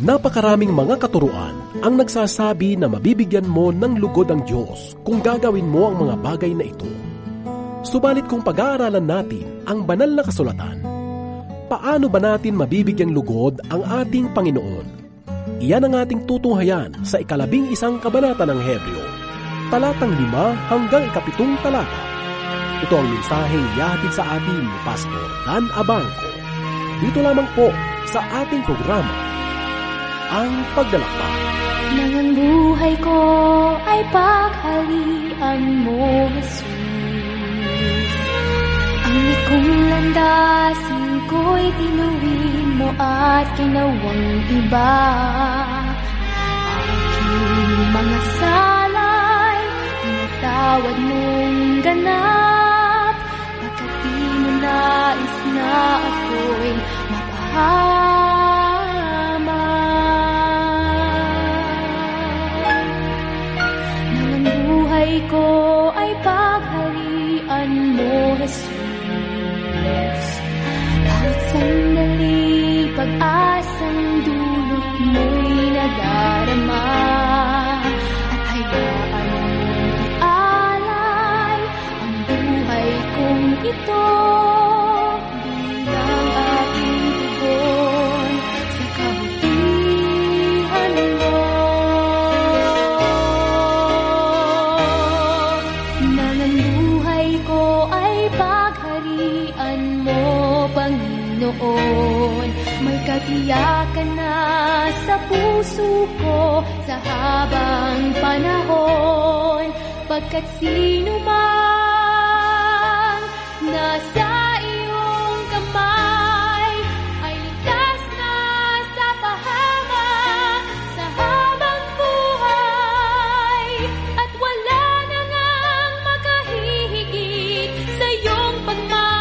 Napakaraming mga katuruan ang nagsasabi na mabibigyan mo ng lugod ang Diyos kung gagawin mo ang mga bagay na ito. Subalit kung pag-aaralan natin ang banal na kasulatan, paano ba natin mabibigyang lugod ang ating Panginoon? Iyan ang ating tutunghayan sa 11 kabanata ng Hebreo, talatang 5 hanggang 7 talata. Ito ang mensaheng ihahatid sa atin ni Pastor Dan Abangco. Dito lamang po sa ating programa, Ang Paglalakbay. Nang ang buhay ko ay pagharian mo, Jesus. Ang likong landasin ko'y tinuwin mo at kinawang iba. Aking mga sala'y pinatawad mong ganap, pagkat di mo nais na ako'y mapahamak. Ko ay pagharian mo, Jesus. Bawat sandali, pag-asang dulot mo'y nadarama, at hayaan mong alay ang buhay kong ito bilang aking tugon sa kabutihan mo. Panginoon, may katiyakan na sa puso ko sa habang panahon, pagkat sino mang nasa iyong kamay ay ligtas na sa pahamak sa habang buhay, at wala na ngang makahihigit sa iyong pagmamahal.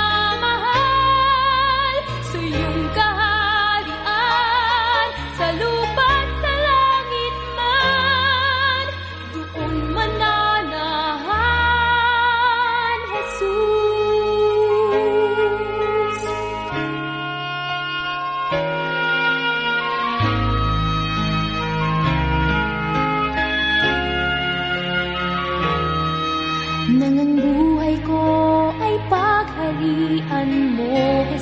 Nang ang buhay ko ay pagharian mo,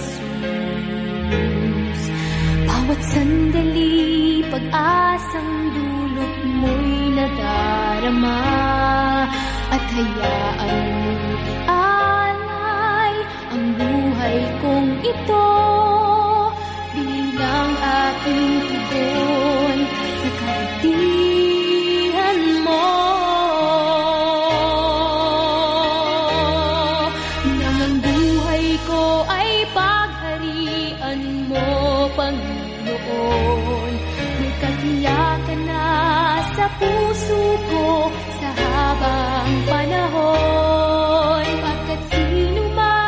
Jesus. Bawat sandali, pag-asang dulot mo'y nadarama, at hayaan mong alay ang buhay kong ito bilang aking tugon sa kabutihan mo. Panginoon, may katiyakan na sa puso ko sa habang panahon, pagkat sino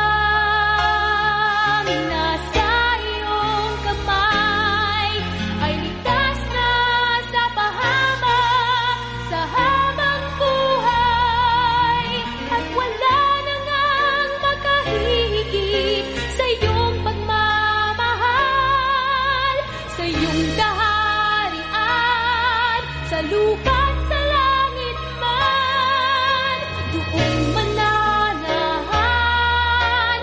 man nasa iyong kamay ay ligtas na sa pahamak sa habang buhay, at wala na ngang makahihigit sa iyong sa iyong kaharian, sa lupa't sa langit man, doon mananahan,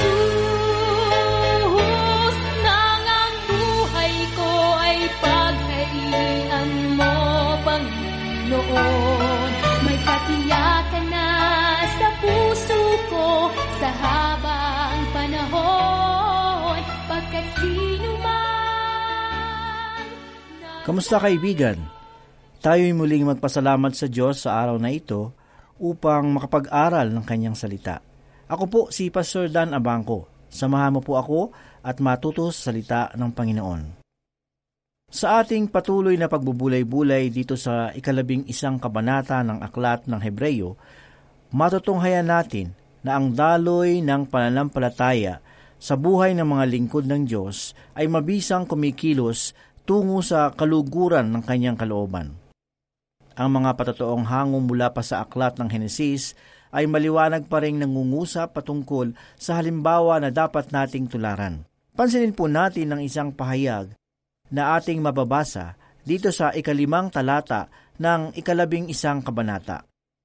Jesus. Nang ang buhay ko ay pagharian mo, Panginoon, may katiyakan na sa puso ko sa habang panahon, pagkat sino man. Kamusta kaibigan? Tayo'y muling magpasalamat sa Diyos sa araw na ito upang makapag-aral ng Kanyang salita. Ako po si Pastor Dan Abangco. Samahan mo po ako at matuto sa salita ng Panginoon. Sa ating patuloy na pagbubulay-bulay dito sa 11 kabanata ng Aklat ng Hebreo, matutunghayan natin na ang daloy ng pananampalataya sa buhay ng mga lingkod ng Diyos ay mabisang kumikilos tungo sa kaluguran ng kanyang kalooban. Ang mga patotoong hango mula pa sa aklat ng Henesis ay maliwanag pa rin nangungusap patungkol sa halimbawa na dapat nating tularan. Pansinin po natin ang isang pahayag na ating mababasa dito sa 5 talata ng 11 kabanata.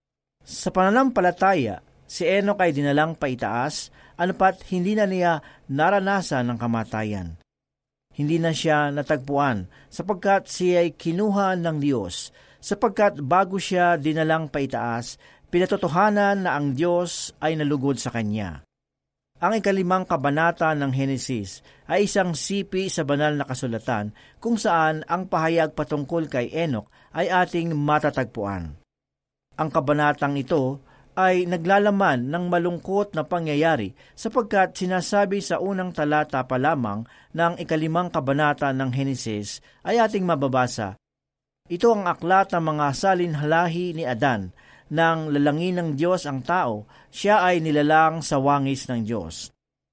Sa pananampalataya, si Enoch ay dinalang paitaas, anupat hindi na niya naranasan ng kamatayan. Hindi na siya natagpuan sapagkat siya ay kinuha ng Diyos, sapagkat bago siya dinalang paitaas, pinatotohanan na ang Diyos ay nalugod sa kanya. Ang 5 kabanata ng Henesis ay isang sipi sa banal na kasulatan kung saan ang pahayag patungkol kay Enoch ay ating matatagpuan. Ang kabanatang ito ay naglalaman ng malungkot na pangyayari sapagkat sinasabi sa unang talata pa lamang ng 5 kabanata ng Henesis ay ating mababasa. Ito ang aklat ng mga salinhalahi ni Adan. Nang lalangin ng Diyos ang tao, siya ay nilalang sa wangis ng Diyos.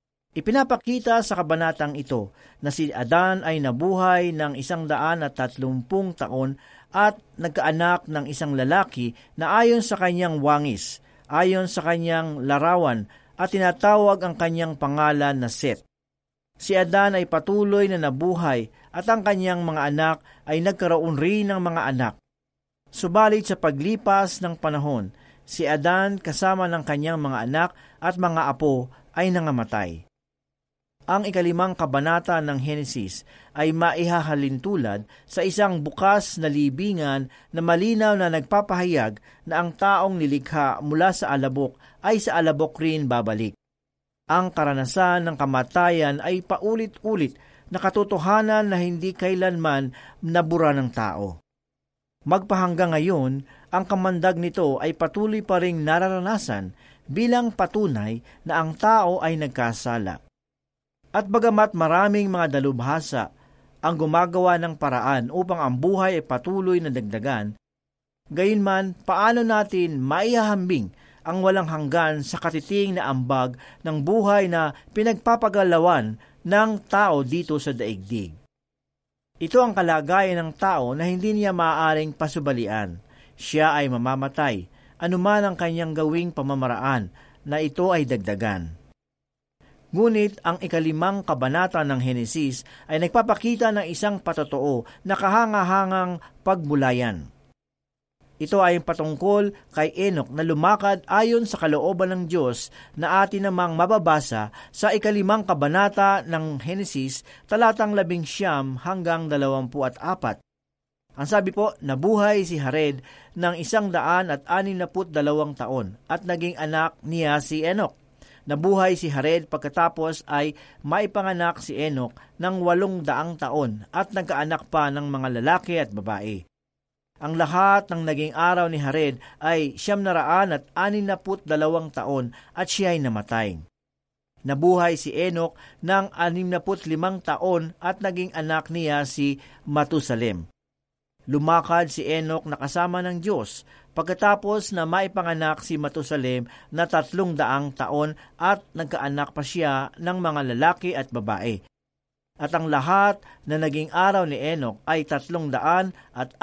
Ipinapakita sa kabanatang ito na si Adan ay nabuhay ng 130 taon at nagkaanak ng isang lalaki na ayon sa kanyang wangis, ayon sa kanyang larawan at tinatawag ang kanyang pangalan na Seth. Si Adan ay patuloy na nabuhay at ang kanyang mga anak ay nagkaroon rin ng mga anak. Subalit sa paglipas ng panahon, si Adan kasama ng kanyang mga anak at mga apo ay nangamatay. Ang 5 kabanata ng Henesis ay maihahalintulad sa isang bukas na libingan na malinaw na nagpapahayag na ang taong nilikha mula sa alabok ay sa alabok rin babalik. Ang karanasan ng kamatayan ay paulit-ulit na katotohanan na hindi kailanman nabura ng tao. Magpahanggang ngayon, ang kamandag nito ay patuloy pa ring nararanasan bilang patunay na ang tao ay nagkasala. At bagamat maraming mga dalubhasa ang gumagawa ng paraan upang ang buhay ay patuloy na dagdagan, gayunman paano natin maihahambing ang walang hanggan sa katiting na ambag ng buhay na pinagpapagalawan ng tao dito sa daigdig? Ito ang kalagayan ng tao na hindi niya maaaring pasubalian. Siya ay mamamatay, anuman ang kanyang gawing pamamaraan, na ito ay dagdagan. Ngunit ang 5 kabanata ng Henesis ay nagpapakita ng isang patotoo na kahangahangang pagbulayan. Ito ay patungkol kay Enoch na lumakad ayon sa kalooban ng Diyos na atin namang mababasa sa 5 kabanata ng Henesis, talatang 19 hanggang 24. Ang sabi po, nabuhay si Jared ng 162 taon at naging anak niya si Enoch. Nabuhay si Jared pagkatapos ay maipanganak si Enoch ng 800 taon at nagkaanak pa ng mga lalaki at babae. Ang lahat ng naging araw ni Jared ay 962 taon at siya ay namatay. Nabuhay si Enoch ng 65 taon at naging anak niya si Matusalem. Lumakad si Enoch na kasama ng Diyos pagkatapos na maipanganak si Matusalem na 300 taon at nagkaanak pa siya ng mga lalaki at babae. At ang lahat na naging araw ni Enoch ay 365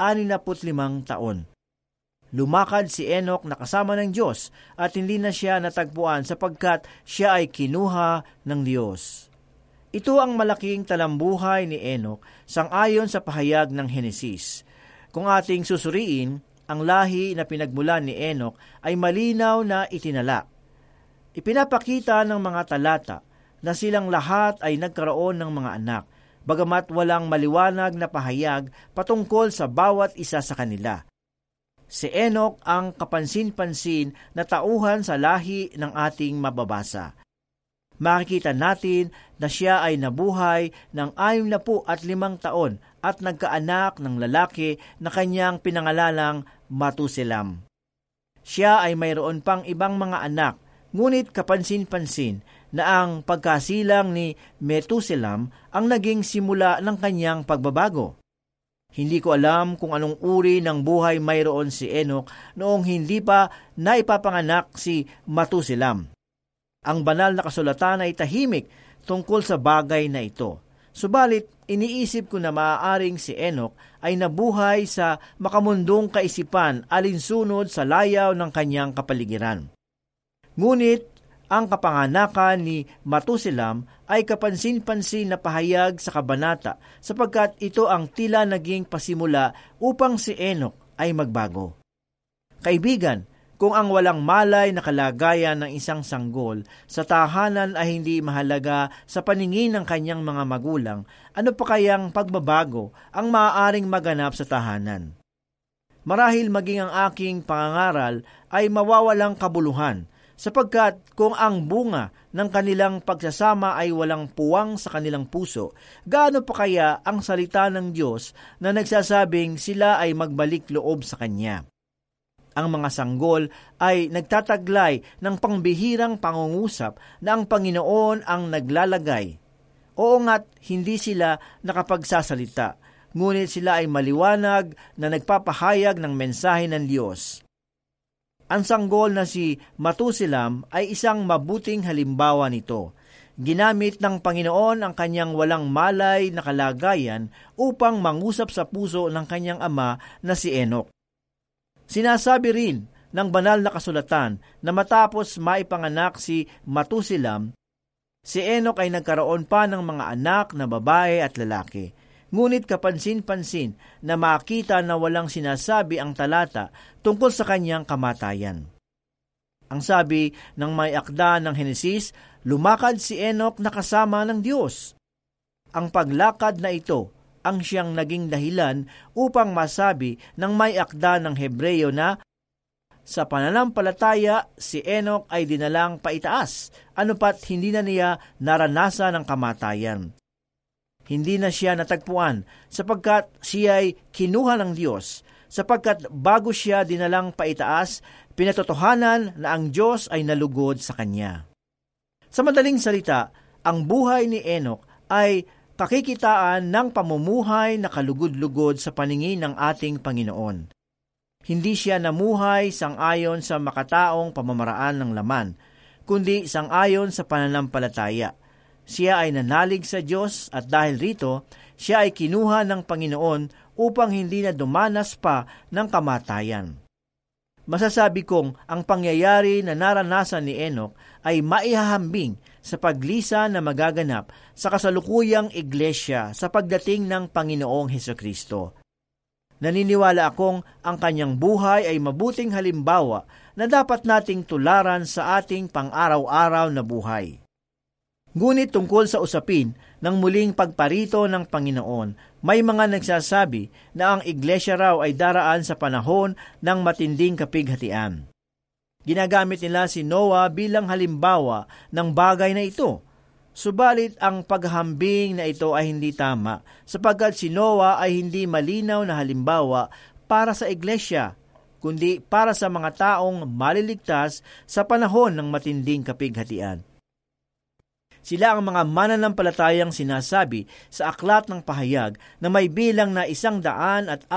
taon. Lumakad si Enoch na kasama ng Diyos at hindi na siya natagpuan sapagkat siya ay kinuha ng Diyos. Ito ang malaking talambuhay ni Enoch sangayon sa pahayag ng Henesis. Kung ating susuriin, ang lahi na pinagmulan ni Enoch ay malinaw na itinala. Ipinapakita ng mga talata na silang lahat ay nagkaroon ng mga anak, bagamat walang maliwanag na pahayag patungkol sa bawat isa sa kanila. Si Enoch ang kapansin-pansin na tauhan sa lahi ng ating mababasa. Makikita natin na siya ay nabuhay ng 65 taon at nagkaanak ng lalaki na kanyang pinangalalang Matuselam. Siya ay mayroon pang ibang mga anak, ngunit kapansin-pansin na ang pagkasilang ni Metuselam ang naging simula ng kanyang pagbabago. Hindi ko alam kung anong uri ng buhay mayroon si Enoch noong hindi pa naipapanganak si Matuselam. Ang banal na kasulatan ay tahimik tungkol sa bagay na ito. Subalit, iniisip ko na maaaring si Enoch ay nabuhay sa makamundong kaisipan alinsunod sa layaw ng kanyang kapaligiran. Ngunit, ang kapanganakan ni Matuselam ay kapansin-pansin na pahayag sa kabanata sapagkat ito ang tila naging pasimula upang si Enoch ay magbago. Kaibigan, kung ang walang malay na kalagayan ng isang sanggol sa tahanan ay hindi mahalaga sa paningin ng kanyang mga magulang, ano pa kayang pagbabago ang maaaring maganap sa tahanan? Marahil maging ang aking pangangaral ay mawawalang kabuluhan, sapagkat kung ang bunga ng kanilang pagsasama ay walang puwang sa kanilang puso, gaano pa kaya ang salita ng Diyos na nagsasabing sila ay magbalik loob sa Kanya? Ang mga sanggol ay nagtataglay ng pangbihirang pangungusap na ang Panginoon ang naglalagay. Oo nga't hindi sila nakapagsasalita, ngunit sila ay maliwanag na nagpapahayag ng mensahe ng Diyos. Ang sanggol na si Matuselam ay isang mabuting halimbawa nito. Ginamit ng Panginoon ang kanyang walang malay na kalagayan upang mangusap sa puso ng kanyang ama na si Enoch. Sinasabi rin ng banal na kasulatan na matapos maipanganak si Matuselam, si Enoch ay nagkaroon pa ng mga anak na babae at lalaki. Ngunit kapansin-pansin na makita na walang sinasabi ang talata tungkol sa kanyang kamatayan. Ang sabi ng may akda ng Henesis, lumakad si Enoch na kasama ng Diyos. Ang paglakad na ito ang siyang naging dahilan upang masabi ng may akda ng Hebreyo na sa pananampalataya si Enoch ay dinalang paitaas, anupat hindi na niya naranasan ang kamatayan. Hindi na siya natagpuan sapagkat siya ay kinuha ng Diyos, sapagkat bago siya dinalang paitaas, pinatotohanan na ang Diyos ay nalugod sa kanya. Sa madaling salita, ang buhay ni Enoch ay kakikitaan ng pamumuhay na kalugod-lugod sa paningin ng ating Panginoon. Hindi siya namuhay sang-ayon sa makataong pamamaraan ng laman, kundi sang-ayon sa pananampalataya. Siya ay nanalig sa Diyos at dahil rito, siya ay kinuha ng Panginoon upang hindi na dumanas pa ng kamatayan. Masasabi kong ang pangyayari na naranasan ni Enoch ay maihahambing sa paglisan na magaganap sa kasalukuyang iglesia sa pagdating ng Panginoong Hesukristo. Naniniwala akong ang kanyang buhay ay mabuting halimbawa na dapat nating tularan sa ating pang-araw-araw na buhay. Ngunit tungkol sa usapin ng muling pagparito ng Panginoon, may mga nagsasabi na ang iglesia raw ay daraan sa panahon ng matinding kapighatian. Ginagamit nila si Noah bilang halimbawa ng bagay na ito. Subalit ang paghahambing na ito ay hindi tama, sapagkat si Noah ay hindi malinaw na halimbawa para sa iglesia, kundi para sa mga taong maliligtas sa panahon ng matinding kapighatian. Sila ang mga mananampalatayang sinasabi sa aklat ng pahayag na may bilang na 144,000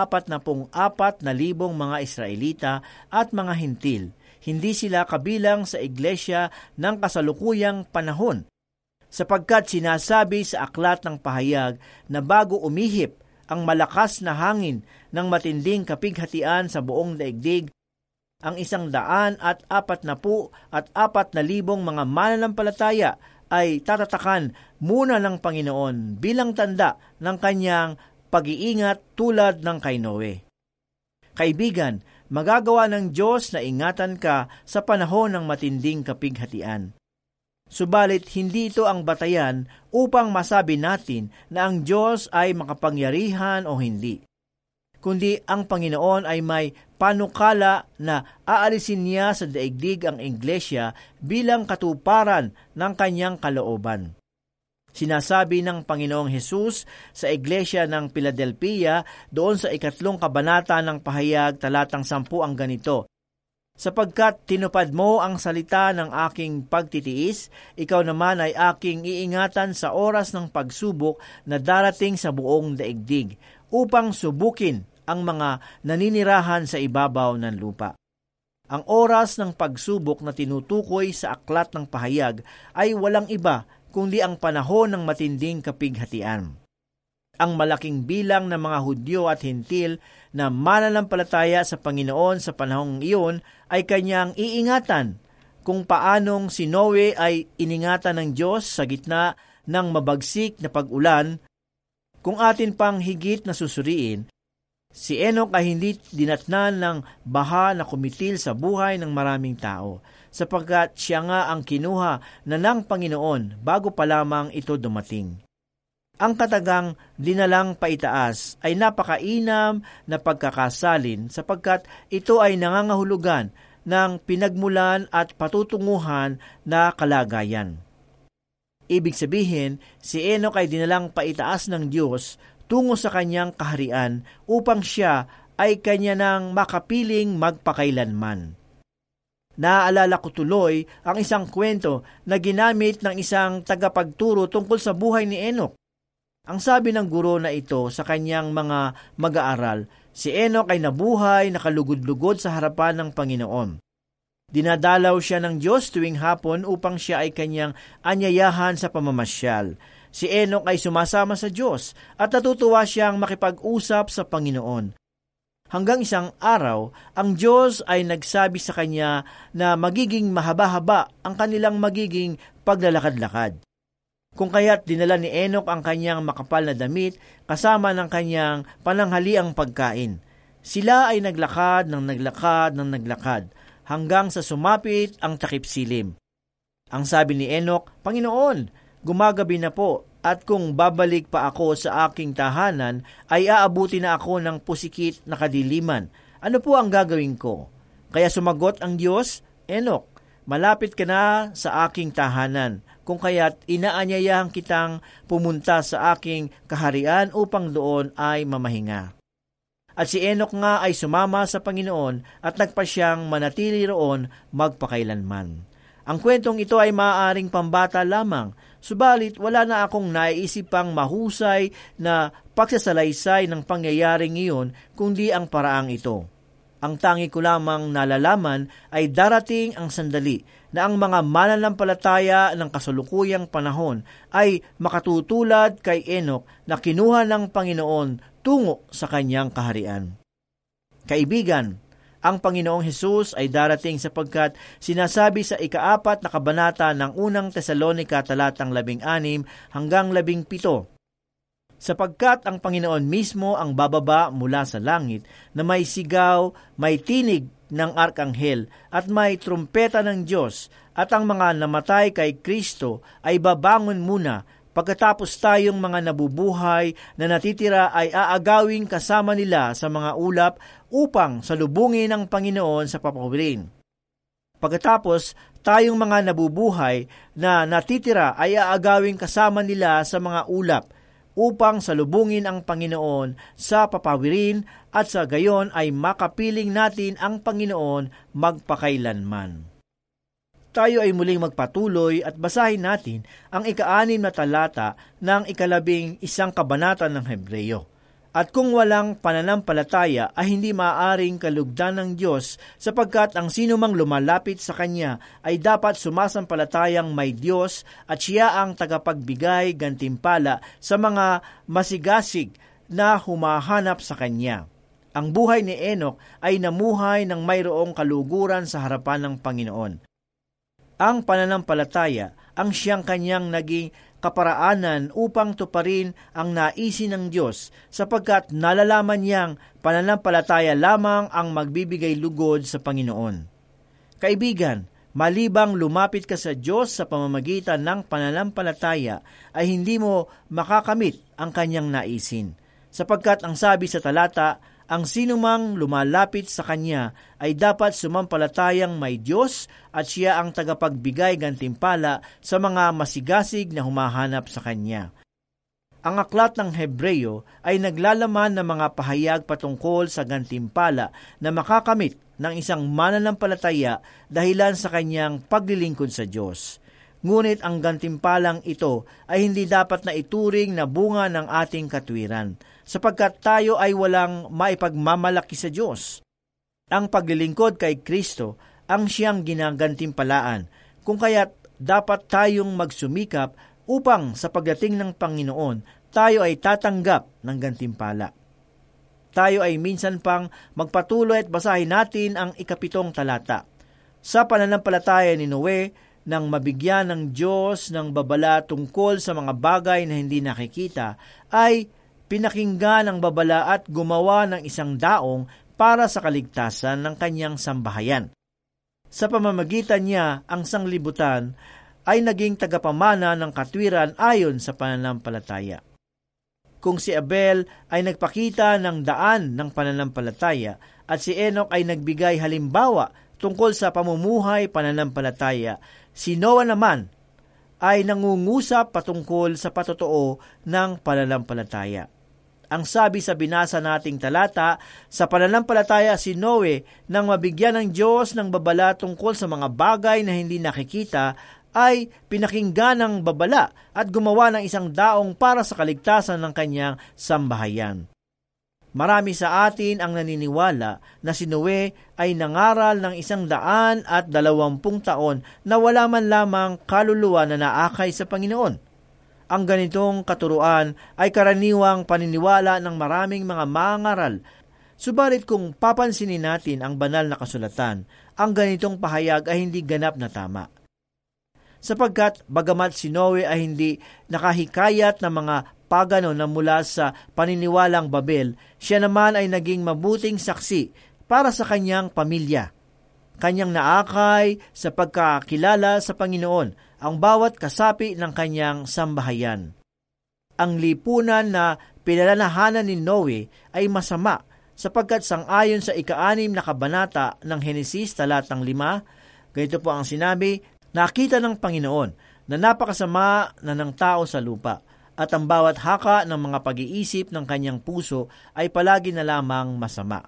mga Israelita at mga Hintil. Hindi sila kabilang sa iglesia ng kasalukuyang panahon, sapagkat sinasabi sa aklat ng pahayag na bago umihip ang malakas na hangin ng matinding kapighatian sa buong daigdig, ang 144,000 mga mananampalataya ay tatatakan muna ng Panginoon bilang tanda ng kanyang pag-iingat tulad ng kay Noe. Kaibigan, magagawa ng Diyos na ingatan ka sa panahon ng matinding kapighatian. Subalit hindi ito ang batayan upang masabi natin na ang Diyos ay makapangyarihan o hindi, kundi ang Panginoon ay may panukala na aalisin niya sa daigdig ang iglesia bilang katuparan ng kanyang kalooban. Sinasabi ng Panginoong Hesus sa iglesia ng Philadelphia doon sa 3 kabanata ng pahayag talatang 10 ang ganito, sapagkat tinupad mo ang salita ng aking pagtitiis, ikaw naman ay aking iingatan sa oras ng pagsubok na darating sa buong daigdig, upang subukin ang mga naninirahan sa ibabaw ng lupa. Ang oras ng pagsubok na tinutukoy sa aklat ng pahayag ay walang iba kundi ang panahon ng matinding kapighatian. Ang malaking bilang ng mga Hudyo at Hintil na mananampalataya sa Panginoon sa panahong iyon ay kanyang iingatan kung paanong si Noe ay iningatan ng Diyos sa gitna ng mabagsik na pag-ulan, kung atin pang higit na susuriin, si Enoch ay hindi dinatnan ng baha na kumitil sa buhay ng maraming tao, sapagkat siya nga ang kinuha na ng Panginoon bago pa lamang ito dumating. Ang katagang dinalang paitaas ay napakainam na pagkakasalin sapagkat ito ay nangangahulugan ng pinagmulan at patutunguhan na kalagayan. Ibig sabihin, si Enoch ay dinalang paitaas ng Diyos tungo sa kanyang kaharian upang siya ay kanya nang makapiling magpakailanman. Naaalala ko tuloy ang isang kwento na ginamit ng isang tagapagturo tungkol sa buhay ni Enoch. Ang sabi ng guro na ito sa kanyang mga mag-aaral, si Enoch ay nabuhay nakalugod-lugod sa harapan ng Panginoon. Dinadalaw siya ng Diyos tuwing hapon upang siya ay kanyang anyayahan sa pamamasyal. Si Enoch ay sumasama sa Diyos at natutuwa siyang makipag-usap sa Panginoon. Hanggang isang araw, ang Diyos ay nagsabi sa kanya na magiging mahaba-haba ang kanilang magiging paglalakad-lakad. Kung kaya't dinala ni Enoch ang kanyang makapal na damit kasama ng kanyang pananghaliang pagkain. Sila ay naglakad hanggang sa sumapit ang takip silim. Ang sabi ni Enoch, Panginoon, gumagabi na po at kung babalik pa ako sa aking tahanan ay aabuti na ako ng pusikit na kadiliman. Ano po ang gagawin ko? Kaya sumagot ang Diyos, Enoch, malapit ka na sa aking tahanan. Kung kaya't inaanyayahan kitang pumunta sa aking kaharian upang doon ay mamahinga. At si Enoch nga ay sumama sa Panginoon at nagpa siyang manatili roon magpakailanman. Ang kwentong ito ay maaaring pambata lamang, subalit wala na akong naiisip pang mahusay na pagsasalaysay ng pangyayaring iyon kundi ang paraang ito. Ang tangi ko lamang nalalaman ay darating ang sandali na ang mga mananampalataya ng kasalukuyang panahon ay makatutulad kay Enoch na kinuha ng Panginoon tungo sa kanyang kaharian. Kaibigan, ang Panginoong Hesus ay darating sapagkat sinasabi sa 4 na kabanata ng unang Tesalonica talatang 16 hanggang 17, sapagkat ang Panginoon mismo ang bababa mula sa langit na may sigaw, may tinig ng arkanghel at may trumpeta ng Diyos at ang mga namatay kay Kristo ay babangon muna. Pagkatapos tayong mga nabubuhay na natitira ay aagawin kasama nila sa mga ulap upang salubungin ang Panginoon sa papawirin. Pagkatapos tayong mga nabubuhay na natitira ay aagawin kasama nila sa mga ulap upang salubungin ang Panginoon sa papawirin at sa gayon ay makapiling natin ang Panginoon magpakailanman. Tayo ay muling magpatuloy at basahin natin ang 6 na talata ng 11 kabanata ng Hebreyo. At kung walang pananampalataya ay hindi maaaring kalugdan ng Diyos sapagkat ang sinumang lumalapit sa Kanya ay dapat sumasampalatayang may Diyos at Siya ang tagapagbigay gantimpala sa mga masigasig na humahanap sa Kanya. Ang buhay ni Enoch ay namuhay ng mayroong kaluguran sa harapan ng Panginoon. Ang pananampalataya ang siyang kanyang naging kaparaanan upang tuparin ang naisin ng Diyos sapagkat nalalaman niyang pananampalataya lamang ang magbibigay lugod sa Panginoon. Kaibigan, malibang lumapit ka sa Diyos sa pamamagitan ng pananampalataya ay hindi mo makakamit ang kanyang naisin. Sapagkat ang sabi sa talata, ang sinumang lumalapit sa Kanya ay dapat sumampalatayang may Diyos at Siya ang tagapagbigay gantimpala sa mga masigasig na humahanap sa Kanya. Ang aklat ng Hebreyo ay naglalaman ng mga pahayag patungkol sa gantimpala na makakamit ng isang mananampalataya dahilan sa kanyang paglilingkod sa Diyos. Ngunit ang gantimpalang ito ay hindi dapat na ituring na bunga ng ating katwiran, sapagkat tayo ay walang maipagmamalaki sa Diyos. Ang paglilingkod kay Kristo ang siyang ginagantimpalaan, kung kaya't dapat tayong magsumikap upang sa pagdating ng Panginoon, tayo ay tatanggap ng gantimpala. Tayo ay minsan pang magpatuloy at basahin natin ang 7 talata. Sa pananampalataya ni Noe, nang mabigyan ng Diyos ng babala tungkol sa mga bagay na hindi nakikita, ay pinakinggan ang babala at gumawa ng isang daong para sa kaligtasan ng kanyang sambahayan. Sa pamamagitan niya, ang sanglibutan ay naging tagapamana ng katwiran ayon sa pananampalataya. Kung si Abel ay nagpakita ng daan ng pananampalataya at si Enoch ay nagbigay halimbawa tungkol sa pamumuhay pananampalataya, si Noah naman ay nangungusap patungkol sa patotoo ng pananampalataya. Ang sabi sa binasa nating talata, sa pananampalataya si Noe nang mabigyan ng Diyos ng babala tungkol sa mga bagay na hindi nakikita, ay pinakinggan ng babala at gumawa ng isang daong para sa kaligtasan ng kanyang sambahayan. Marami sa atin ang naniniwala na si Noe ay nangaral ng 120 taon na wala man lamang kaluluwa na naakay sa Panginoon. Ang ganitong katuruan ay karaniwang paniniwala ng maraming mga mangaral. Subalit kung papansinin natin ang banal na kasulatan, ang ganitong pahayag ay hindi ganap na tama. Sapagkat bagamat si Noe ay hindi nakahikayat ng mga pagano na mula sa paniniwalang Babel, siya naman ay naging mabuting saksi para sa kanyang pamilya. Kanyang naakay sa pagkakilala sa Panginoon ang bawat kasapi ng kanyang sambahayan. Ang lipunan na pinalanahanan ni Noe ay masama sapagkat sangayon sa 6 na kabanata ng Henesis talatang 5, ganito po ang sinabi, nakita ng Panginoon na napakasama na ng tao sa lupa at ang bawat haka ng mga pag-iisip ng kanyang puso ay palagi na lamang masama.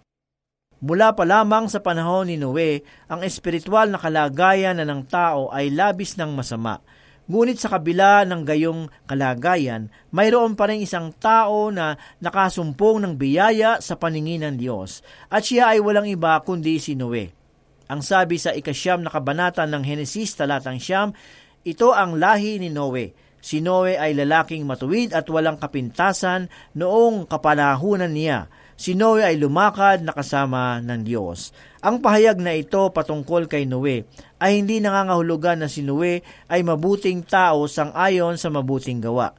Mula pa lamang sa panahon ni Noe, ang espiritual na kalagayan na ng tao ay labis ng masama. Ngunit sa kabila ng gayong kalagayan, mayroon pa rin isang tao na nakasumpong ng biyaya sa paningin ng Diyos, at siya ay walang iba kundi si Noe. Ang sabi sa 9 na kabanata ng Henesis talatang 9, ito ang lahi ni Noe. Si Noe ay lalaking matuwid at walang kapintasan noong kapanahunan niya. Si Noe ay lumakad na kasama ng Diyos. Ang pahayag na ito patungkol kay Noe ay hindi nangangahulugan na si Noe ay mabuting tao sangayon sa mabuting gawa.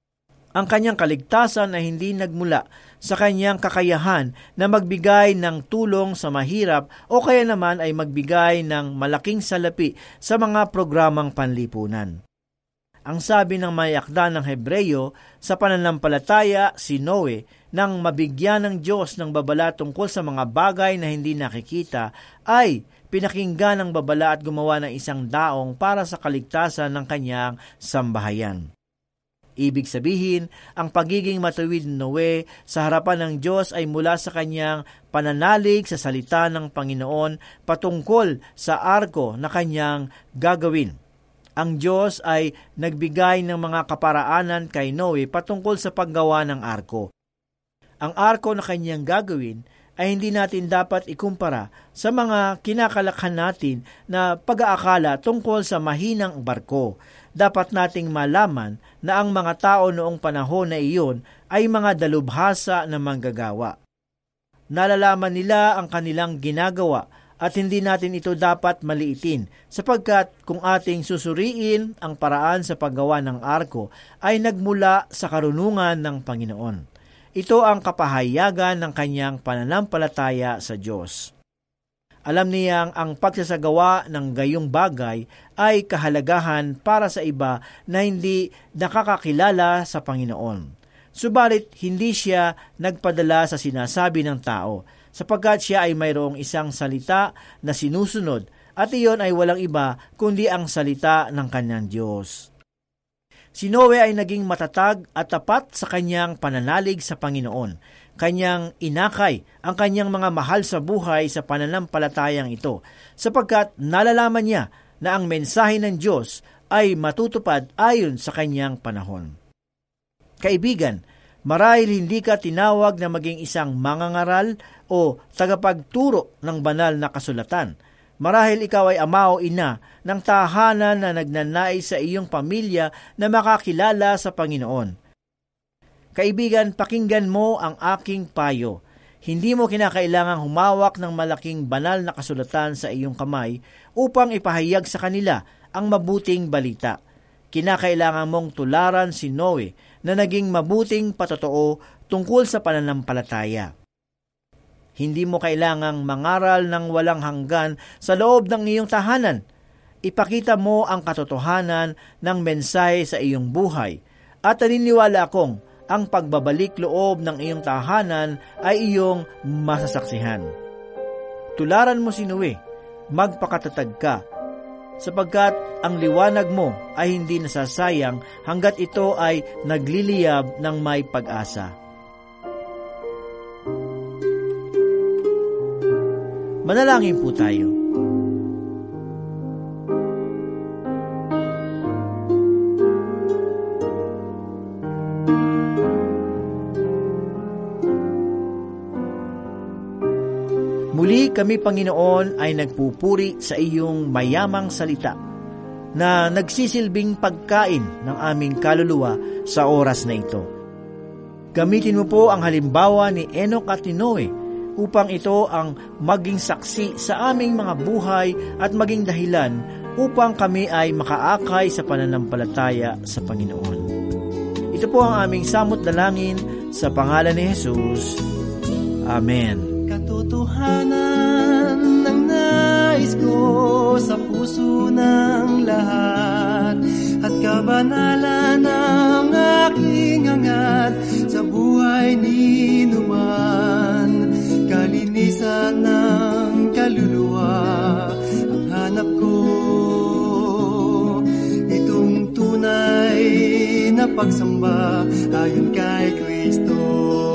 Ang kanyang kaligtasan ay hindi nagmula sa kanyang kakayahan na magbigay ng tulong sa mahirap o kaya naman ay magbigay ng malaking salapi sa mga programang panlipunan. Ang sabi ng may akda ng Hebreyo, sa pananampalataya si Noe nang mabigyan ng Diyos ng babala tungkol sa mga bagay na hindi nakikita, ay pinakinggan ng babala at gumawa ng isang daong para sa kaligtasan ng kanyang sambahayan. Ibig sabihin, ang pagiging matuwid ni Noe sa harapan ng Diyos ay mula sa kanyang pananalig sa salita ng Panginoon patungkol sa arko na kanyang gagawin. Ang Diyos ay nagbigay ng mga kaparaanan kay Noe patungkol sa paggawa ng arko. Ang arko na kanyang gagawin ay hindi natin dapat ikumpara sa mga kinakalakhan natin na pag-aakala tungkol sa mahinang barko. Dapat nating malaman na ang mga tao noong panahon na iyon ay mga dalubhasa na manggagawa. Nalalaman nila ang kanilang ginagawa at hindi natin ito dapat maliitin sapagkat kung ating susuriin ang paraan sa paggawa ng arko ay nagmula sa karunungan ng Panginoon. Ito ang kapahayagan ng kanyang pananampalataya sa Diyos. Alam niyang ang pagsasagawa ng gayong bagay ay kahalagahan para sa iba na hindi nakakakilala sa Panginoon. Subalit hindi siya nagpadala sa sinasabi ng tao, sapagkat siya ay mayroong isang salita na sinusunod at iyon ay walang iba kundi ang salita ng kanyang Diyos. Si Noe ay naging matatag at tapat sa kanyang pananalig sa Panginoon. Kanyang inakay ang kanyang mga mahal sa buhay sa pananampalatayang ito, sapagkat nalalaman niya na ang mensahe ng Diyos ay matutupad ayon sa kanyang panahon. Kaibigan, marahil hindi ka tinawag na maging isang mangangaral o tagapagturo ng banal na kasulatan. Marahil ikaw ay ama o ina ng tahanan na nagnanais sa iyong pamilya na makakilala sa Panginoon. Kaibigan, pakinggan mo ang aking payo. Hindi mo kinakailangang humawak ng malaking banal na kasulatan sa iyong kamay upang ipahayag sa kanila ang mabuting balita. Kinakailangan mong tularan si Noe na naging mabuting patotoo tungkol sa pananampalataya. Hindi mo kailangang mangaral ng walang hanggan sa loob ng iyong tahanan. Ipakita mo ang katotohanan ng mensahe sa iyong buhay at naniniwala akong ang pagbabalik loob ng iyong tahanan ay iyong masasaksihan. Tularan mo si Noe, magpakatatag ka, sapagkat ang liwanag mo ay hindi nasasayang hanggat ito ay nagliliyab ng may pag-asa. Manalangin po tayo. Muli kami, Panginoon, ay nagpupuri sa iyong mayamang salita na nagsisilbing pagkain ng aming kaluluwa sa oras na ito. Gamitin mo po ang halimbawa ni Enoch at ni Noe upang ito ang maging saksi sa aming mga buhay at maging dahilan upang kami ay makaakay sa pananampalataya sa Panginoon. Ito po ang aming samot dalangin sa pangalan ni Jesus. Amen. Katotohanan ng nais ko sa puso ng lahat at kabanalan ng aking hangat sa buhay ni numan. Kalinisan ng kaluluwa ang hanap ko, itong tunay na pagsamba ayon kay Kristo.